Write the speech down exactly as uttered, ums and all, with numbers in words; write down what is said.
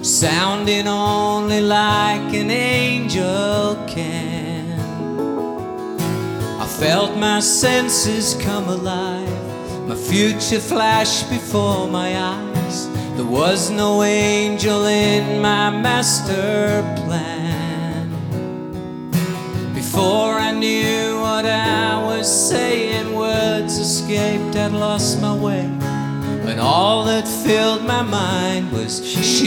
sounding only like an angel can. I felt my senses come alive, my future flashed before my eyes. There was no angel in my master plan. Before I knew what I was saying, words escaped, I'd lost my way, when all that filled my mind was she.